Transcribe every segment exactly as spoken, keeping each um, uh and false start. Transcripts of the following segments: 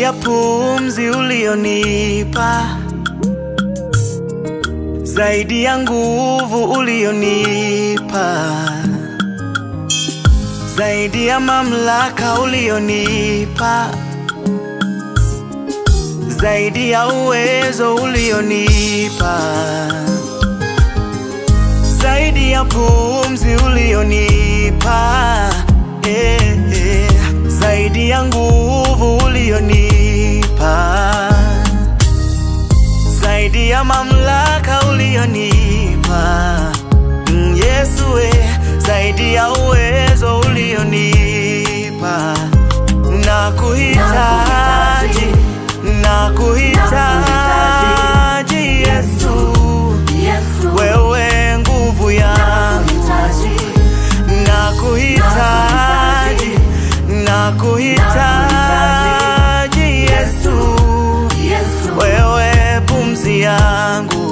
ya pumzi ulionipa, zaidi ya nguvu ulionipa, zaidi ya mamlaka ulionipa, zaidi ya uwezo ulionipa, zaidi ya pumzi ulionipa, eh, eh, zaidi ya nguvu ulionipa, zaidi ya mamlaka ulionipa, mm, Yesu we, zaidi ya uwezo ulionipa. Nakuhitaji, nakuhitaji Yesu, wewe nguvu yangu. Nakuhitaji, nakuhitaji Yesu, wewe pumzi yangu.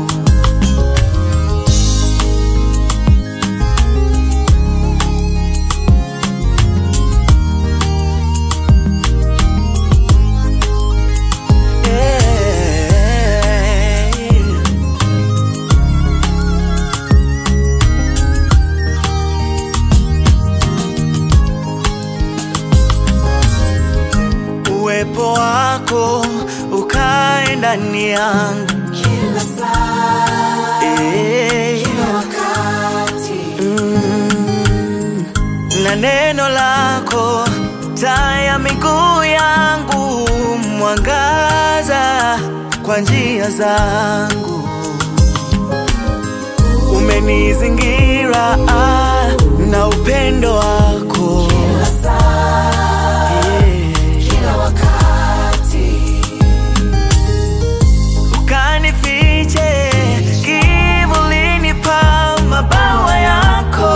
Uwepo wako ukae ndani yangu kila saa, eh, kila wakati, mm, na neno lako taa ya miguu yangu, mwangaza kwa njia zangu. Umenizingira ah, na upendo wako kila saa, kila wakati, ukanifiche kivulini pa mabawa yako.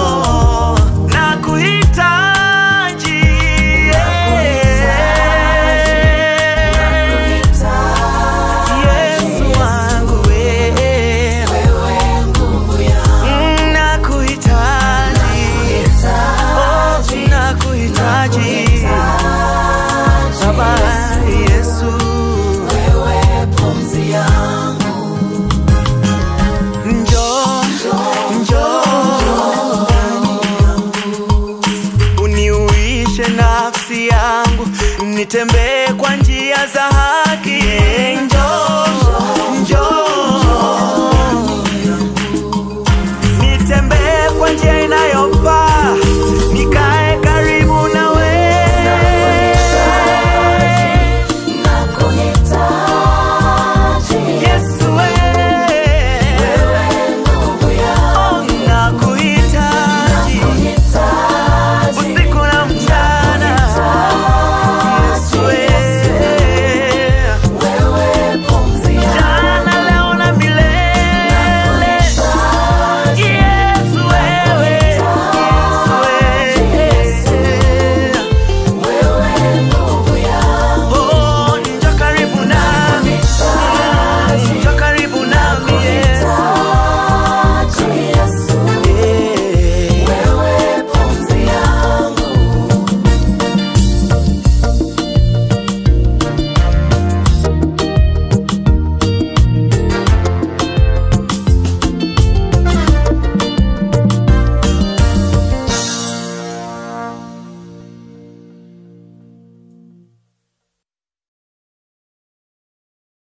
Nakuhitaji, Yesu wangu wewe, nguvu yangu. nakuhitaji, oh, nakuhitaji Baba Yesu, Wewe pumzi yangu. njoo, njoo uniuishe nafsi yangu, nitembee kwa njia za haki.